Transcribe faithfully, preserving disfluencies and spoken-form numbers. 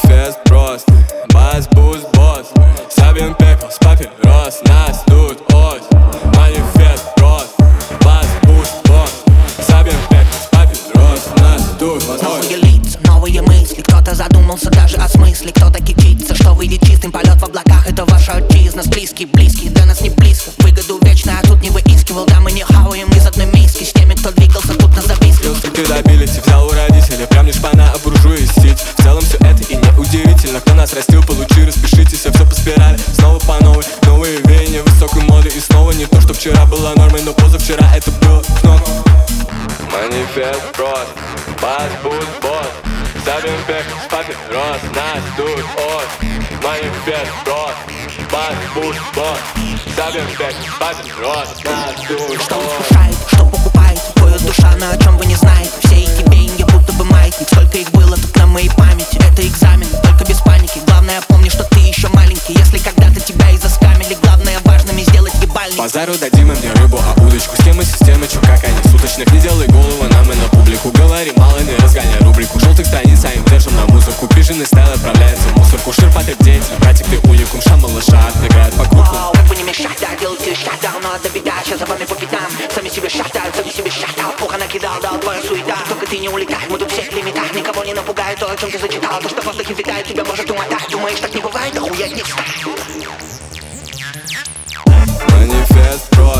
Манифест просто, бас, буст, босс. Сабин пепел с папирос, нас тут ось. Манифест просто, бас, буст, босс. Сабин пепел с папирос, нас тут ось. Новые лица, новые мысли. Кто-то задумался даже о смысле. Кто-то кичится, что выйдет чистым. Полет в облаках — это ваша отчизна. Близкий, близкий, до нас не близко. Выгоду вечно, а тут не выискивал. Да, мы не хаваем из одной миски. С теми, кто двигался тут на записке. Ты добились и взял у родителей. Прям не шпана, а буржуи стить. В целом все это и не удивительно. Кто нас растил, получи, распишитесь. Все по спирали, снова по новой. Новые веяния высокой моды. И снова не то, что вчера было нормой, но позавчера это было кнопка. Манифест просто, бас, буст, босс. Сабин пепел с папирос, нас тут ось. Манифест просто, бас, буст, босс. Сабин пепел с папирос, нас тут Что ось. искушает, что покупает, поет душа, но о чем вы не знаете. Все эти деньги будто бы маятник. Сколько их было тут на моей памяти. Это экзамен, только без паники. Главное, помни, что ты еще маленький. Если когда-то тебя и заскамили, главное важными сделать ебальник. Базару дадим им не рыбу, а удочку. Схемы системы, чё как они суточных. Не делай голову нам и на публику. Говори мало, не разгоняй рубрику. Желтых страниц, а им держим на музыку. Пиженный стайл отправляется в мусорку. Ширпатый деятель, братик, ты уникум. Шам малыша, играет по кругу. Вау, как бы не мешать, да, делайте шатдаун. Но это беда, сейчас за вами по пятам. Сами себе шатают, сами себе шатал. Плохо накидал, да, твоя суета. Только ты не улетай, мы тут всех в лимитах. Никого не напугает то, о чем ты зачитал. То, что в воздухе витает, тебя может умотать. Думаешь, так не бывает, охуеть не встать. Манифест просто.